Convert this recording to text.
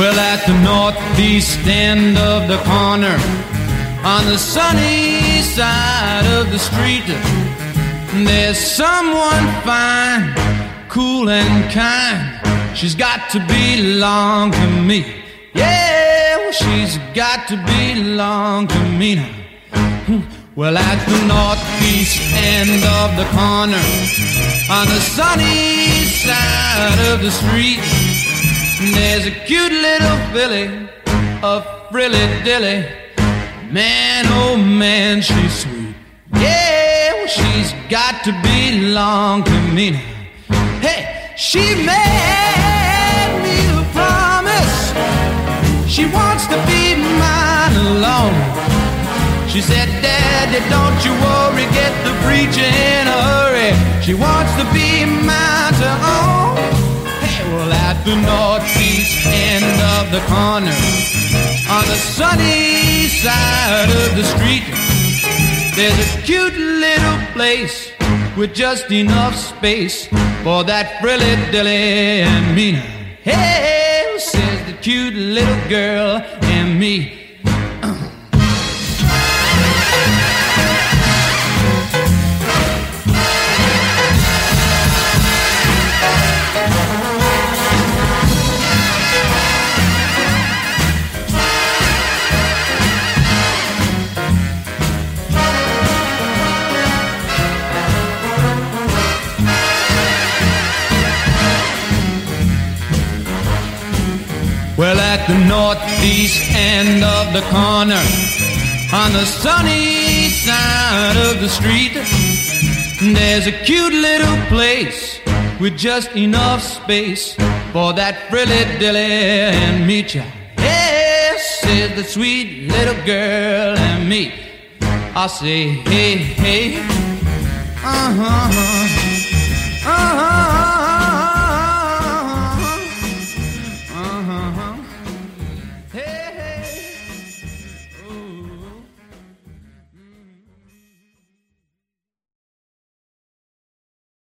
Well, at the northeast end of the corner, on the sunny side of the street, there's someone fine, cool and kind. She's got to belong to me. Yeah, well, she's got to belong to me now. Well, at the northeast end of the corner, on the sunny side of the street, there's a cute little filly, a frilly-dilly. Man, oh man, she's sweet. Yeah, well, she's got to belong to me now. Hey, she made me a promise. She wants to be mine alone. She said, Daddy, don't you worry, get the preacher in a hurry. She wants to be mine to own. Hey, well, at the northeast end of the corner, on the sunny side of the street, there's a cute little place with just enough space for that frilly-dilly and me now. Hey, says the cute little girl and me. Well, at the northeast end of the corner, on the sunny side of the street, there's a cute little place with just enough space for that frilly-dilly and me, child. Yes, says the sweet little girl and me. I say, hey, hey,